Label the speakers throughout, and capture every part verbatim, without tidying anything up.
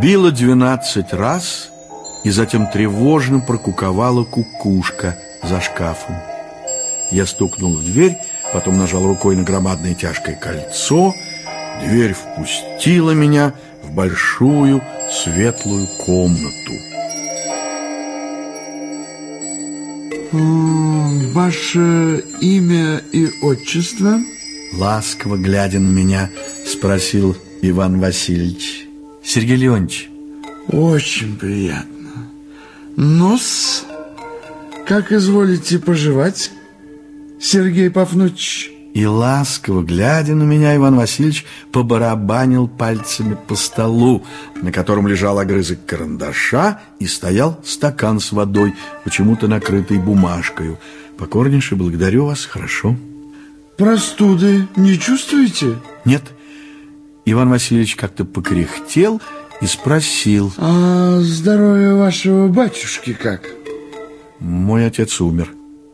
Speaker 1: Било двенадцать раз, и затем тревожно прокуковала кукушка за шкафом. Я стукнул в дверь, потом нажал рукой на громадное тяжкое кольцо. Дверь впустила меня в большую светлую комнату.
Speaker 2: Ваше имя и отчество?
Speaker 1: Ласково глядя на меня, спросил Иван Васильевич. Сергей Леонтьевич.
Speaker 2: Очень приятно. Ну-с, как изволите поживать, Сергей Пафнутьевич?
Speaker 1: И ласково глядя на меня, Иван Васильевич побарабанил пальцами по столу, на котором лежал огрызок карандаша и стоял стакан с водой, почему-то накрытый бумажкой. Покорнейше благодарю вас, хорошо.
Speaker 2: Простуды не чувствуете?
Speaker 1: Нет. Иван Васильевич как-то покряхтел и спросил.
Speaker 2: А здоровье вашего батюшки как?
Speaker 1: Мой отец умер.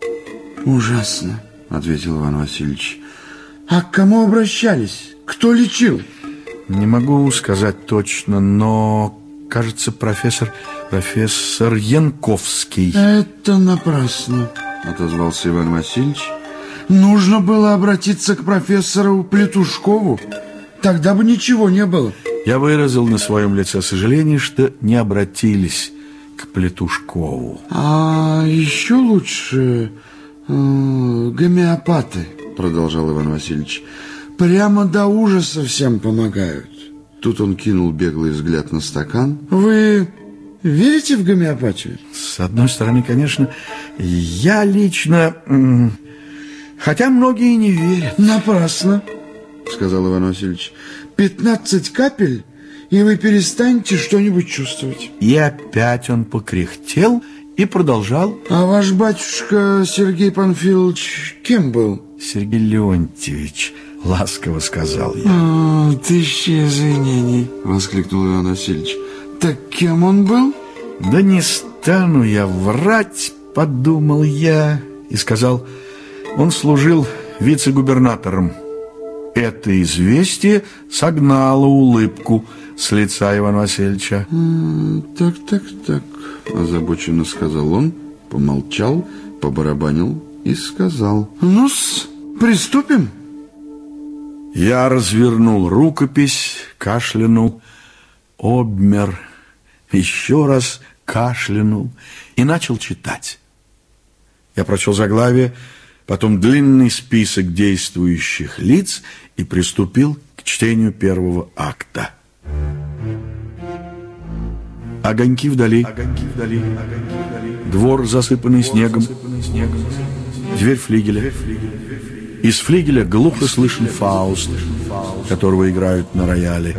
Speaker 2: Ужасно, ответил Иван Васильевич. А к кому обращались? Кто лечил?
Speaker 1: Не могу сказать точно, но, кажется, профессор, профессор Янковский.
Speaker 2: Это напрасно, отозвался Иван Васильевич. Нужно было обратиться к профессору Плетушкову. Тогда бы ничего не было.
Speaker 1: Я выразил на своем лице сожаление, что не обратились к Плетушкову.
Speaker 2: А еще лучше э, гомеопаты, продолжал Иван Васильевич, прямо до ужаса всем помогают. Тут он кинул беглый взгляд на стакан. Вы верите в гомеопатию?
Speaker 1: С одной стороны, конечно, я лично... Хотя многие не верят.
Speaker 2: Напрасно, сказал Иван Васильевич. Пятнадцать капель, и вы перестанете что-нибудь чувствовать.
Speaker 1: И опять он покряхтел и продолжал.
Speaker 2: А ваш батюшка Сергей Панфилович кем был?
Speaker 1: Сергей Леонтьевич, ласково сказал я.
Speaker 2: А, тысячи извинений, воскликнул Иван Васильевич. Так кем он был?
Speaker 1: Да не стану я врать, подумал я, и сказал... Он служил вице-губернатором. Это известие согнало улыбку с лица Ивана Васильевича.
Speaker 2: Так, так, так, озабоченно сказал он, помолчал, побарабанил и сказал. Ну-с, приступим.
Speaker 1: Я развернул рукопись, кашлянул, обмер, еще раз кашлянул и начал читать. Я прочел заглавие, потом длинный список действующих лиц и приступил к чтению первого акта. Огоньки вдали, огоньки вдали, огоньки вдали. Двор, засыпанный Двор, снегом, засыпанный снегом. Дверь флигеля. Из флигеля глухо слышен Фауст, которого играют на рояле.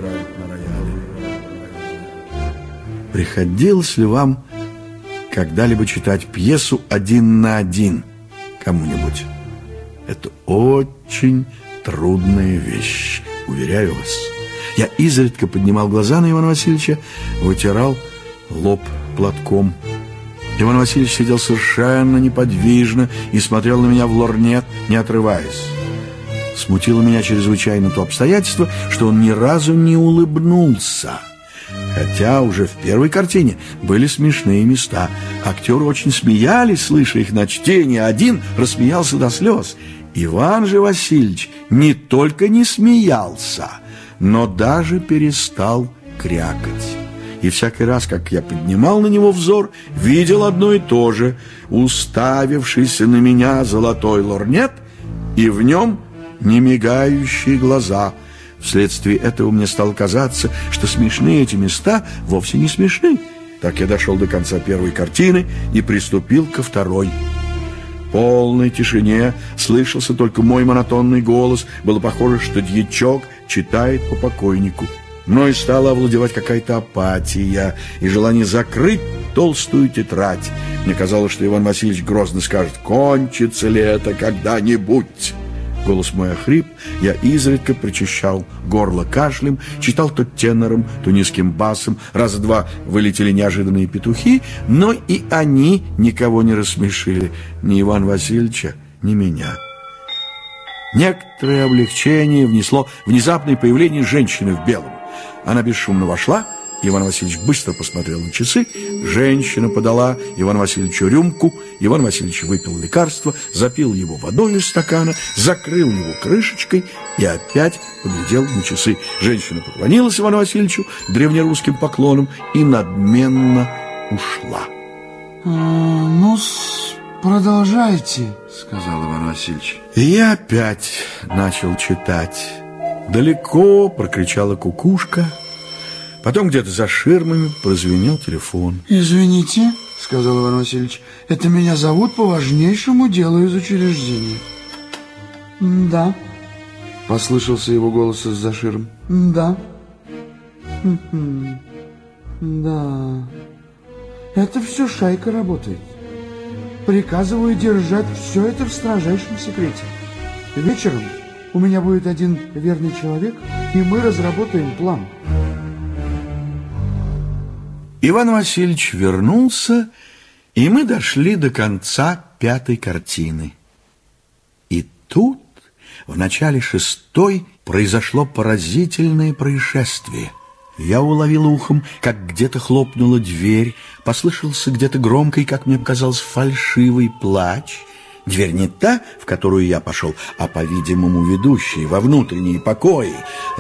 Speaker 1: Приходилось ли вам когда-либо читать пьесу один на один кому-нибудь? Это очень трудная вещь, уверяю вас. Я изредка поднимал глаза на Ивана Васильевича, вытирал лоб платком. Иван Васильевич сидел совершенно неподвижно и смотрел на меня в лорнет, не отрываясь. Смутило меня чрезвычайно то обстоятельство, что он ни разу не улыбнулся. Хотя уже в первой картине были смешные места. Актеры очень смеялись, слыша их на чтении. Один рассмеялся до слез. Иван же Васильевич не только не смеялся, но даже перестал крякать. И всякий раз, как я поднимал на него взор, видел одно и то же: уставившийся на меня золотой лорнет и в нем немигающие глаза. Вследствие этого мне стало казаться, что смешные эти места вовсе не смешны. Так я дошел до конца первой картины и приступил ко второй. В полной тишине слышался только мой монотонный голос. Было похоже, что дьячок читает по покойнику. Мной стала овладевать какая-то апатия и желание закрыть толстую тетрадь. Мне казалось, что Иван Васильевич грозно скажет: «Кончится ли это когда-нибудь?» Голос мой охрип, я изредка прочищал горло кашлем, читал то тенором, то низким басом. Раза два вылетели неожиданные петухи, но и они никого не рассмешили, ни Ивана Васильевича, ни меня. Некоторое облегчение внесло внезапное появление женщины в белом. Она бесшумно вошла Иван Васильевич быстро посмотрел на часы. Женщина подала Ивану Васильевичу рюмку. Иван Васильевич выпил лекарство, запил его водой из стакана, закрыл его крышечкой и опять поглядел на часы. Женщина поклонилась Ивану Васильевичу древнерусским поклоном и надменно ушла.
Speaker 2: А, ну, продолжайте, сказал Иван Васильевич.
Speaker 1: И я опять начал читать. Далеко прокричала кукушка. Потом где-то за ширмами прозвенел телефон.
Speaker 2: «Извините», — сказал Иван Васильевич, — «это меня зовут по важнейшему делу из учреждения». «Да», — послышался его голос из-за ширм. «Да». «Да. Это все шайка работает. Приказываю держать все это в строжайшем секрете. Вечером у меня будет один верный человек, и мы разработаем план».
Speaker 1: Иван Васильевич вернулся, и мы дошли до конца пятой картины. И тут, в начале шестой, произошло поразительное происшествие. Я уловил ухом, как где-то хлопнула дверь, послышался где-то громкий, как мне показалось, фальшивый плач. Дверь не та, в которую я пошел, а, по-видимому, ведущая во внутренние покои,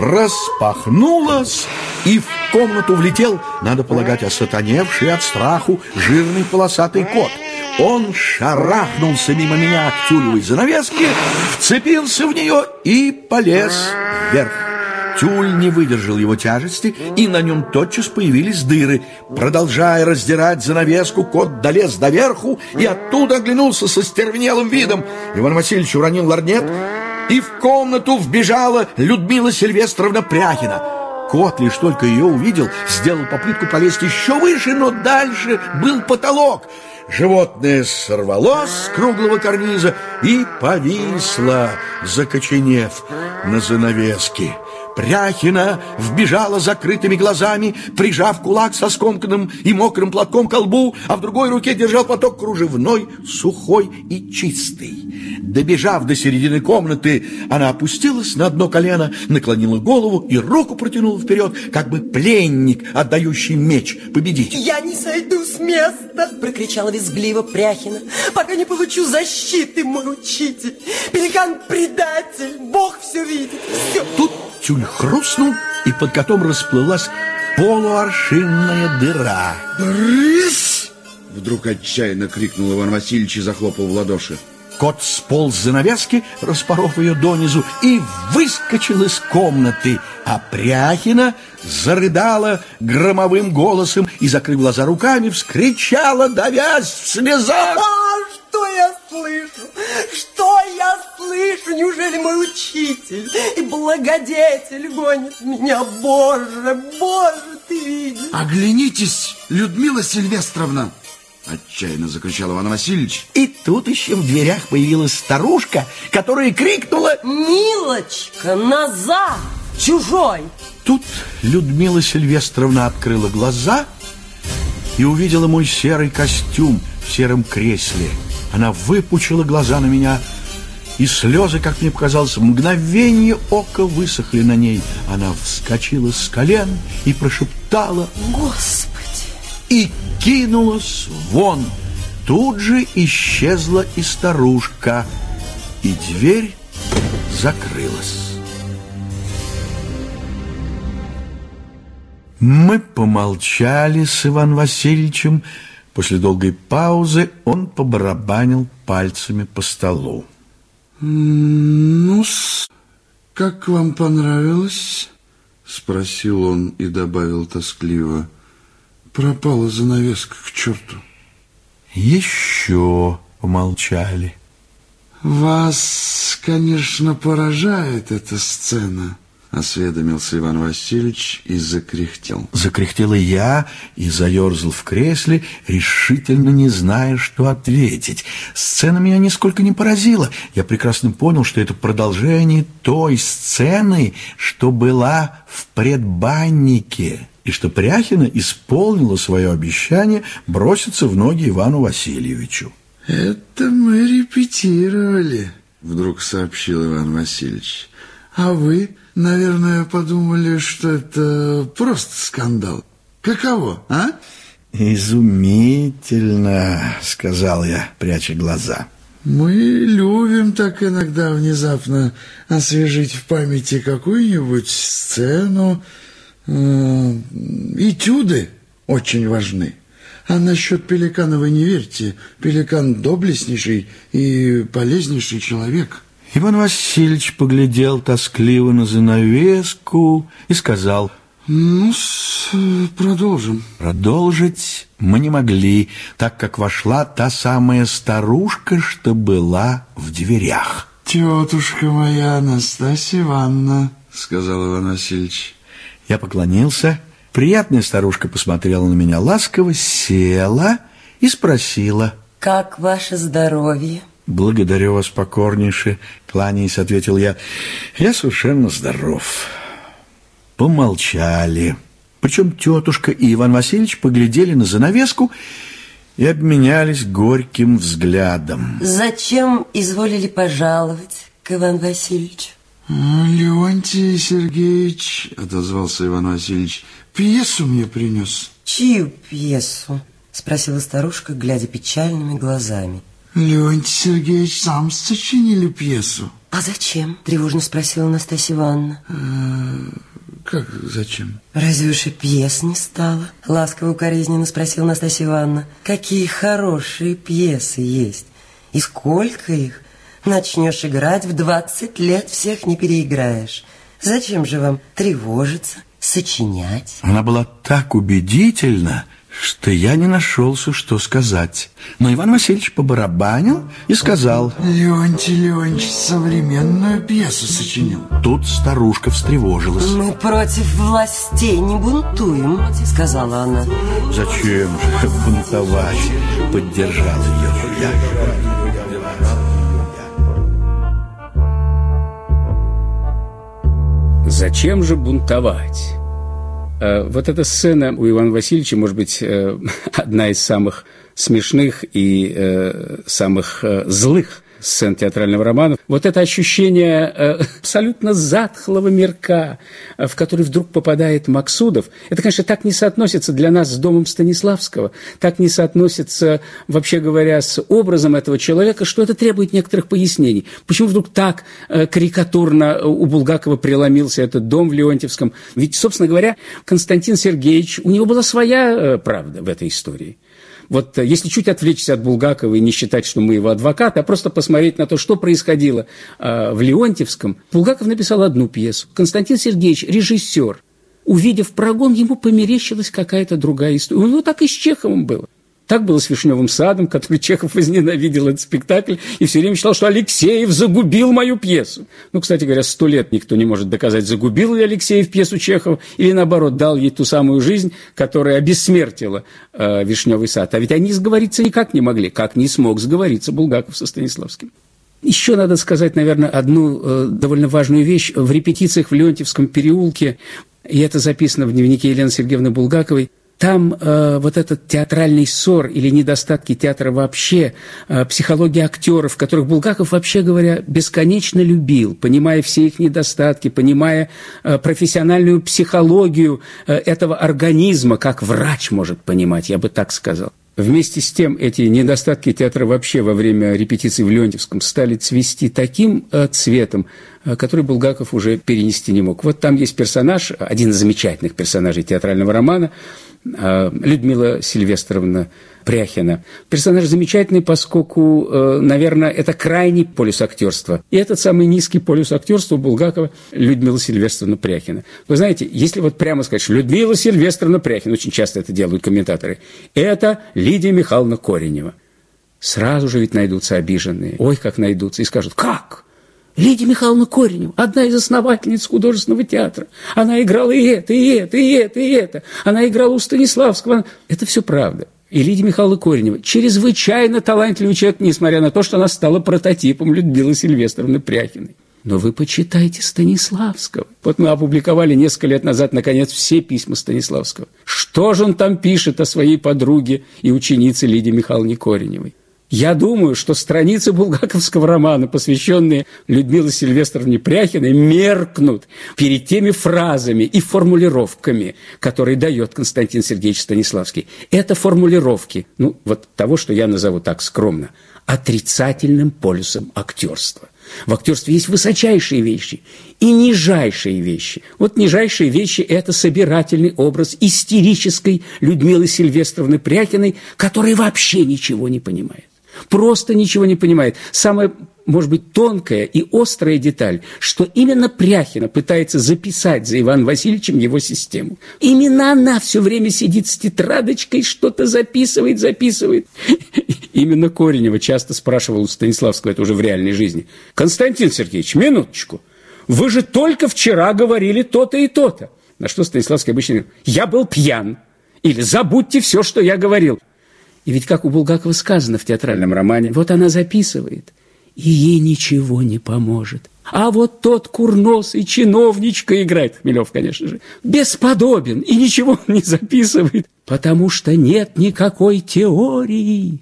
Speaker 1: распахнулась, и в комнату влетел, надо полагать, осатаневший от страху жирный полосатый кот. Он шарахнулся мимо меня к тюлевой занавеске, вцепился в нее и полез вверх. Тюль не выдержал его тяжести, и на нем тотчас появились дыры. Продолжая раздирать занавеску, кот долез доверху и оттуда оглянулся со стервенелым видом. Иван Васильевич уронил лорнет, и в комнату вбежала Людмила Сильвестровна Пряхина. Кот, лишь только ее увидел, сделал попытку полезть еще выше, но дальше был потолок. Животное сорвалось с круглого карниза и повисло, закоченев на занавеске. Пряхина вбежала закрытыми глазами, прижав кулак со скомканным и мокрым платком ко лбу, а в другой руке держал платок кружевной, сухой и чистый. Добежав до середины комнаты, она опустилась на одно колено, наклонила голову и руку протянула вперед, как бы пленник, отдающий меч победителю.
Speaker 3: «Я не сойду с места!» — прокричала визгливо Пряхина. «Пока не получу защиты, мой учитель! Пеликан-предатель! Бог все видит! Все!»
Speaker 1: Тут тюль хрустнул, и под котом расплылась полуаршинная дыра.
Speaker 2: «Брысь!» — вдруг отчаянно крикнул Иван Васильевич и захлопал в ладоши.
Speaker 1: Кот сполз с занавески, распоров ее донизу, и выскочил из комнаты, а Пряхина зарыдала громовым голосом и, закрыв глаза руками, вскричала, давясь в слезах.
Speaker 3: А, что я слышу? Что я слышу? Неужели мой учитель и благодетель гонит меня? Боже, Боже, ты видишь?
Speaker 2: «Оглянитесь, Людмила Сильвестровна!» — отчаянно закричал Иван Васильевич.
Speaker 1: И тут еще в дверях появилась старушка, которая крикнула:
Speaker 3: «Милочка, назад! Чужой!»
Speaker 1: Тут Людмила Сильвестровна открыла глаза и увидела мой серый костюм в сером кресле. Она выпучила глаза на меня, и слезы, как мне показалось, в мгновение ока высохли на ней. Она вскочила с колен и прошептала:
Speaker 3: «Господи!»
Speaker 1: и кинулась вон. Тут же исчезла и старушка, и дверь закрылась. Мы помолчали с Иваном Васильевичем. После долгой паузы он побарабанил пальцами по столу.
Speaker 2: «Ну-с, как вам понравилось?» — спросил он и добавил тоскливо: «Пропала занавеска к черту».
Speaker 1: Еще помолчали.
Speaker 2: «Вас, конечно, поражает эта сцена», — осведомился Иван Васильевич и закряхтел.
Speaker 1: Закряхтела я и заерзал в кресле, решительно не зная, что ответить. Сцена меня нисколько не поразила. Я прекрасно понял, что это продолжение той сцены, что была в предбаннике, и что Пряхина исполнила свое обещание броситься в ноги Ивану Васильевичу.
Speaker 2: «Это мы репетировали», — вдруг сообщил Иван Васильевич. «А вы, наверное, подумали, что это просто скандал». Каково, а?
Speaker 1: Изумительно, сказал я, пряча глаза.
Speaker 2: Мы любим так иногда внезапно освежить в памяти какую-нибудь сцену. Этюды очень важны. А насчет Пеликана вы не верьте. Пеликан доблестнейший и полезнейший человек.
Speaker 1: Иван Васильевич поглядел тоскливо на занавеску и сказал:
Speaker 2: ну, продолжим.
Speaker 1: Продолжить мы не могли, так как вошла та самая старушка, что была в дверях.
Speaker 2: Тетушка моя Анастасия Ивановна, сказал Иван Васильевич.
Speaker 1: Я поклонился. Приятная старушка посмотрела на меня ласково, села и спросила:
Speaker 3: как ваше здоровье?
Speaker 1: Благодарю вас покорнейше, кланяясь, ответил я. Я совершенно здоров. Помолчали. Причем тетушка и Иван Васильевич поглядели на занавеску и обменялись горьким взглядом.
Speaker 3: Зачем изволили пожаловать к Ивану Васильевичу?
Speaker 2: Леонтий Сергеевич, отозвался Иван Васильевич, пьесу мне принес.
Speaker 3: Чью пьесу? Спросила старушка, глядя печальными глазами.
Speaker 2: Леонтий Сергеевич сам сочинили пьесу.
Speaker 3: А зачем? Тревожно спросила Анастасия Ивановна.
Speaker 2: Как зачем?
Speaker 3: Разве уж и пьес не стало? Ласково укоризненно спросила Анастасия Ивановна. Какие хорошие пьесы есть. И сколько их? Начнешь играть, в двадцать лет всех не переиграешь. Зачем же вам тревожиться, сочинять?
Speaker 1: Она была так убедительна, что я не нашелся, что сказать. Но Иван Васильевич побарабанил и сказал:
Speaker 2: Леонтий Леонтьевич современную пьесу сочинил.
Speaker 1: Тут старушка встревожилась.
Speaker 3: Мы против властей не бунтуем, сказала она.
Speaker 1: Зачем же бунтовать? Поддержал ее я.
Speaker 4: Зачем же бунтовать? Вот эта сцена у Ивана Васильевича, может быть, одна из самых смешных и самых злых сцен театрального романа. Вот это ощущение абсолютно затхлого мирка, в который вдруг попадает Максудов, это, конечно, так не соотносится для нас с домом Станиславского, так не соотносится, вообще говоря, с образом этого человека, что это требует некоторых пояснений. Почему вдруг так карикатурно у Булгакова преломился этот дом в Леонтьевском? Ведь, собственно говоря, Константин Сергеевич, у него была своя правда в этой истории. Вот если чуть отвлечься от Булгакова и не считать, что мы его адвокаты, а просто посмотреть на то, что происходило э, в Леонтьевском, Булгаков написал одну пьесу. Константин Сергеевич, режиссер, увидев прогон, ему померещилась какая-то другая история. У него так и с Чеховым было. Так было с «Вишневым садом», который Чехов возненавидел этот спектакль и все время считал, что Алексеев загубил мою пьесу. Ну, кстати говоря, сто лет никто не может доказать, загубил ли Алексеев пьесу Чехова или, наоборот, дал ей ту самую жизнь, которая обессмертила э, «Вишневый сад». А ведь они сговориться никак не могли, как не смог сговориться Булгаков со Станиславским. Еще надо сказать, наверное, одну э, довольно важную вещь. В репетициях в Леонтьевском переулке, и это записано в дневнике Елены Сергеевны Булгаковой, там э, вот этот театральный ссор или недостатки театра вообще, э, психология актеров, которых Булгаков, вообще говоря, бесконечно любил, понимая все их недостатки, понимая э, профессиональную психологию э, этого организма, как врач может понимать, я бы так сказал. Вместе с тем эти недостатки театра вообще во время репетиций в Леонтьевском стали цвести таким э, цветом, э, который Булгаков уже перенести не мог. Вот там есть персонаж, один из замечательных персонажей театрального романа, э, Людмила Сильвестровна Пряхина. Персонаж замечательный, поскольку, э, наверное, это крайний полюс актерства. И этот самый низкий полюс актерства у Булгакова Людмила Сильвестровна Пряхина. Вы знаете, если вот прямо сказать, что Людмила Сильвестровна Пряхина, очень часто это делают комментаторы, это Лидия Михайловна Коренева. Сразу же ведь найдутся обиженные. Ой, как найдутся. И скажут, как? Лидия Михайловна Коренева, одна из основательниц художественного театра. Она играла и это, и это, и это, и это. Она играла у Станиславского. Это все правда. И Лидия Михайловна Коренева чрезвычайно талантливый человек, несмотря на то, что она стала прототипом Людмилы Сильвестровны Пряхиной. Но вы почитайте Станиславского. Вот мы опубликовали несколько лет назад, наконец, все письма Станиславского. Что же он там пишет о своей подруге и ученице Лидии Михайловне Кореневой? Я думаю, что страницы булгаковского романа, посвященные Людмиле Сильвестровне Пряхиной, меркнут перед теми фразами и формулировками, которые дает Константин Сергеевич Станиславский. Это формулировки, ну, вот того, что я назову так скромно, отрицательным полюсом актерства. В актерстве есть высочайшие вещи и нижайшие вещи. Вот нижайшие вещи – это собирательный образ истерической Людмилы Сильвестровны Пряхиной, которая вообще ничего не понимает. Просто ничего не понимает. Самая, может быть, тонкая и острая деталь, что именно Пряхина пытается записать за Иваном Васильевичем его систему. Именно она все время сидит с тетрадочкой, что-то записывает, записывает. Именно Коренева часто спрашивал у Станиславского, это уже в реальной жизни: «Константин Сергеевич, минуточку, вы же только вчера говорили то-то и то-то». На что Станиславский обычно говорит: «Я был пьян» или «Забудьте все, что я говорил». И ведь, как у Булгакова сказано в театральном романе, вот она записывает, и ей ничего не поможет. А вот тот курносый чиновничка играет, Хмелев, конечно же, бесподобен и ничего не записывает, потому что нет никакой теории.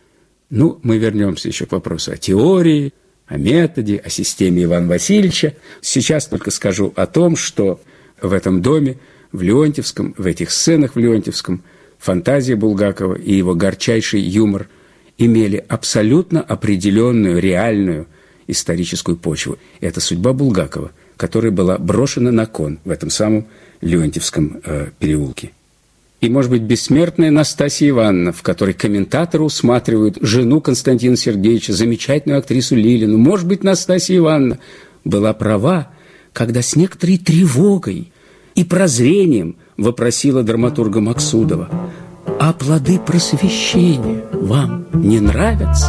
Speaker 4: Ну, мы вернемся еще к вопросу о теории, о методе, о системе Ивана Васильевича. Сейчас только скажу о том, что в этом доме, в Леонтьевском, в этих сценах в Леонтьевском, фантазия Булгакова и его горчайший юмор имели абсолютно определенную, реальную историческую почву. Это судьба Булгакова, которая была брошена на кон в этом самом Леонтьевском э, переулке. И, может быть, бессмертная Настасья Ивановна, в которой комментаторы усматривают жену Константина Сергеевича, замечательную актрису Лилину. Может быть, Настасья Ивановна была права, когда с некоторой тревогой и прозрением вопросила драматурга Максудова: «А плоды просвещения вам не нравятся?»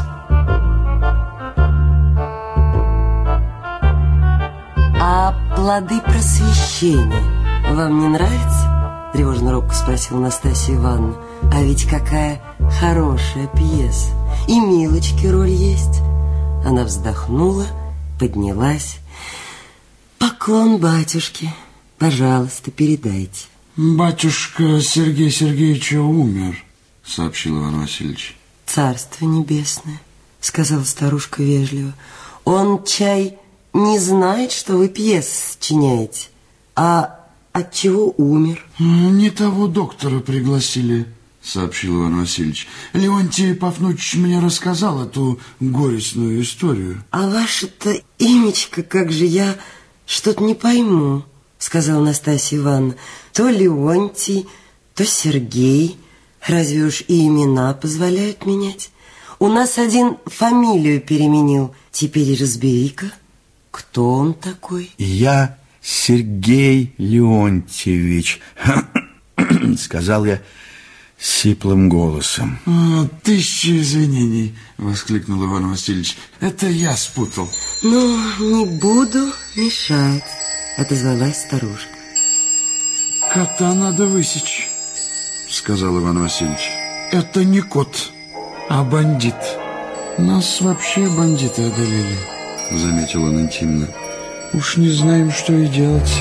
Speaker 3: «А плоды просвещения вам не нравятся?» — тревожно робко спросила Настасья Ивановна. «А ведь какая хорошая пьеса! И Милочки роль есть!» Она вздохнула, поднялась. «Поклон батюшке. Пожалуйста, передайте».
Speaker 2: «Батюшка Сергей Сергеевич умер», — сообщил Иван Васильевич.
Speaker 3: «Царство небесное», — сказала старушка вежливо. «Он, чай, не знает, что вы пьес сочиняете. А от чего умер?»
Speaker 2: «Не того доктора пригласили», — сообщил Иван Васильевич. «Леонтий Пафнутьевич мне рассказал эту горестную историю».
Speaker 3: «А ваше-то имечко, как же, я что-то не пойму», — сказала Настасья Ивановна. «То Леонтий, то Сергей. Разве уж и имена позволяют менять? У нас один фамилию переменил. Теперь разбери-ка, кто он такой?»
Speaker 1: «Я Сергей Леонтьевич», — сказал я сиплым голосом.
Speaker 2: «Тысяча извинений», — воскликнул Иван Васильевич. «Это я спутал».
Speaker 3: «Ну, не буду мешать», — отозвалась старушка.
Speaker 2: «Кота надо высечь», — сказал Иван Васильевич. «Это не кот, а бандит. Нас вообще бандиты одолели», — заметил он интимно. «Уж не знаем, что и делать».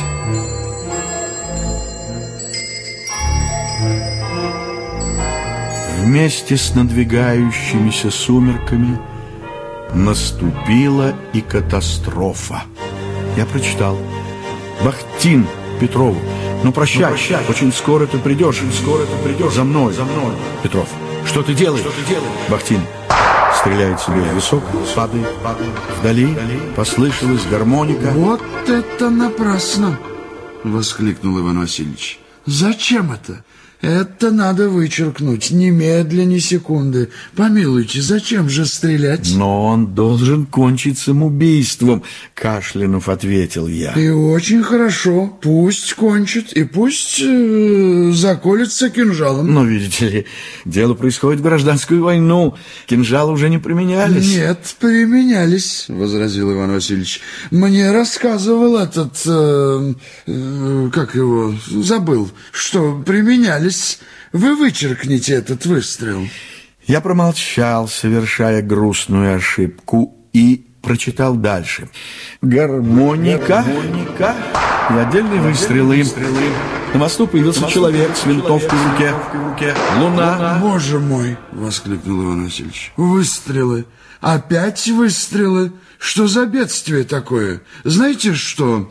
Speaker 1: Вместе с надвигающимися сумерками наступила и катастрофа. Я прочитал: «Бахтин Петрову. Ну, прощай, ну, прощай. Очень скоро ты придешь. Очень скоро ты придешь. За мной, за мной. Петров. Что ты делаешь? Что ты делаешь? Бахтин стреляет себе в висок, падает, падает. Вдали, Вдали послышалась гармоника.
Speaker 2: «Вот это напрасно!» — воскликнул Иван Васильевич. «Зачем это? Это надо вычеркнуть, немедля, ни секунды. Помилуйте, зачем же стрелять?»
Speaker 1: «Но он должен кончить самоубийством», — кашлянув ответил я.
Speaker 2: «И очень хорошо, пусть кончит, и пусть э, заколется кинжалом».
Speaker 1: Но, видите ли, дело происходит в гражданскую войну, кинжалы уже не применялись.
Speaker 2: «Нет, применялись», — возразил Иван Васильевич. «Мне рассказывал этот, э, э, как его, забыл, что применялись. Вы вычеркните этот выстрел».
Speaker 1: Я промолчал, совершая грустную ошибку, и прочитал дальше. Гармоника, Гармоника и отдельные выстрелы. На мосту появился человек с винтовкой в руке. Луна.
Speaker 2: Боже мой! Воскликнул Иван Васильевич. Выстрелы. Опять выстрелы. Что за бедствие такое? Знаете что,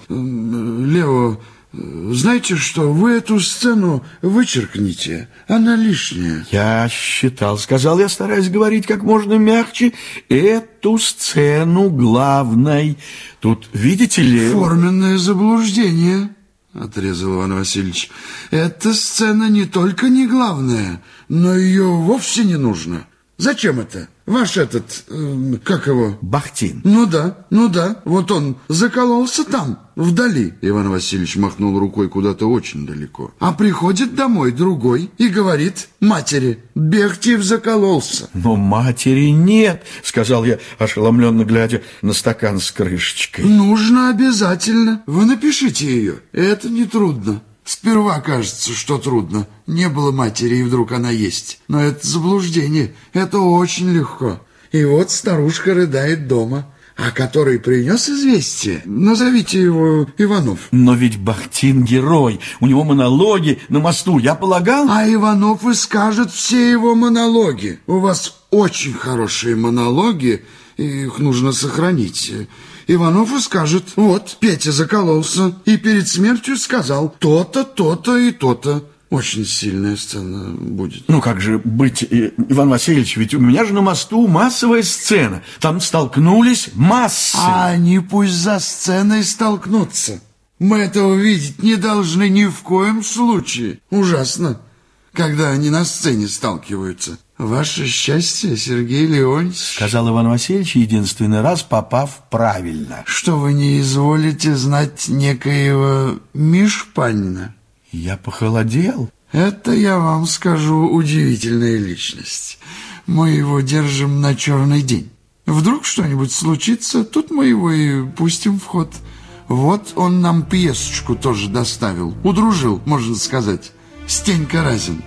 Speaker 2: Лео, знаете что, вы эту сцену вычеркните. Она лишняя.
Speaker 1: Я считал, сказал я, стараясь говорить как можно мягче, эту сцену главной. Тут, видите ли...
Speaker 2: Форменное заблуждение, отрезал Иван Васильевич. Эта сцена не только не главная, но ее вовсе не нужно. Зачем это? Ваш этот, э, как его?
Speaker 1: Бахтин.
Speaker 2: Ну да, ну да, вот он закололся там, вдали. Иван Васильевич махнул рукой куда-то очень далеко. А приходит домой другой и говорит матери: Бехтиев закололся.
Speaker 1: Но матери нет, сказал я, ошеломленно глядя на стакан с крышечкой.
Speaker 2: Нужно обязательно. Вы напишите ее, это нетрудно. Сперва кажется, что трудно. Не было матери, и вдруг она есть. Но это заблуждение. Это очень легко. И вот старушка рыдает дома. А который принес известие, назовите его Иванов.
Speaker 1: Но ведь Бахтин герой. У него монологи на мосту, я полагал.
Speaker 2: А Иванов и скажет все его монологи. У вас очень хорошие монологи, и их нужно сохранить. Иванов и скажет: вот, Петя закололся и перед смертью сказал то-то, то-то и то-то. Очень сильная сцена будет.
Speaker 1: Ну как же быть, Иван Васильевич, ведь у меня же на мосту массовая сцена. Там столкнулись массы.
Speaker 2: А они пусть за сценой столкнутся. Мы этого видеть не должны ни в коем случае. Ужасно, когда они на сцене сталкиваются. Ваше счастье, Сергей Леонтьевич,
Speaker 1: сказал Иван Васильевич, единственный раз попав правильно,
Speaker 2: что вы не изволите знать некоего Мишпанина.
Speaker 1: Я похолодел.
Speaker 2: Это, я вам скажу, удивительная личность. Мы его держим на черный день. Вдруг что-нибудь случится, тут мы его и пустим в ход. Вот он нам пьесочку тоже доставил, удружил, можно сказать, Стенька Разин.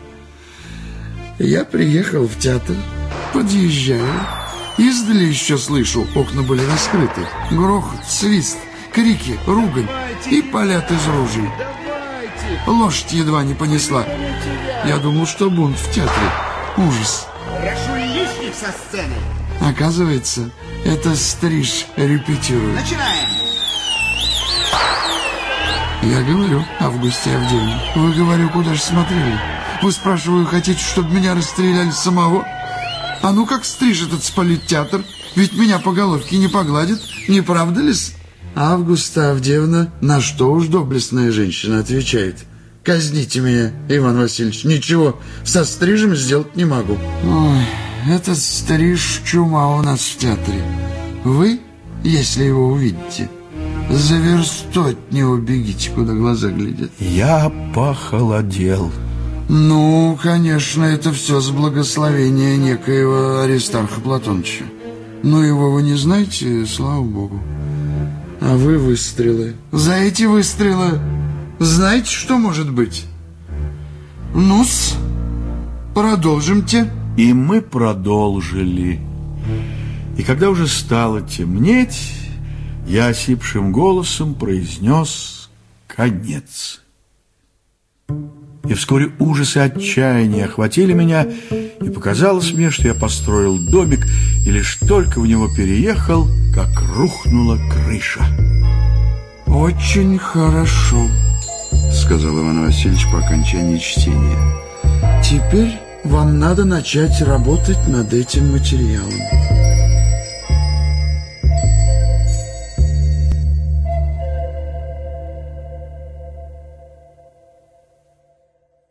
Speaker 2: Я приехал в театр, подъезжаю, издали еще слышу, окна были раскрыты, грохот, свист, крики, ругань и палят из ружей. Лошадь едва не понесла. Я думал, что бунт в театре. Ужас.
Speaker 5: Прошу лишних со сцены.
Speaker 2: Оказывается, это стриж репетирует.
Speaker 5: Начинаем.
Speaker 2: Я говорю: Августе Авдеевне, вы, говорю, куда же смотрели? Вы, спрашиваю, хотите, чтобы меня расстреляли самого? А ну как стриж этот спалит театр? Ведь меня по головке не погладят, не правда ли-с? Августа Авдеевна, на что уж доблестная женщина, отвечает: казните меня, Иван Васильевич, ничего со стрижем сделать не могу. Ой, этот стриж чума у нас в театре. Вы, если его увидите, за версту от него бегите, куда глаза глядят.
Speaker 1: Я похолодел.
Speaker 2: Ну, конечно, это все с благословения некоего Аристарха Платоновича. Но его вы не знаете, слава богу. А вы выстрелы. За эти выстрелы знаете, что может быть? Ну-с, продолжимте.
Speaker 1: И мы продолжили. И когда уже стало темнеть, я осипшим голосом произнес: конец. И вскоре ужас и отчаяние охватили меня, и показалось мне, что я построил домик, и лишь только в него переехал, как рухнула крыша.
Speaker 2: «Очень хорошо», — сказал Иван Васильевич по окончании чтения. «Теперь вам надо начать работать над этим материалом.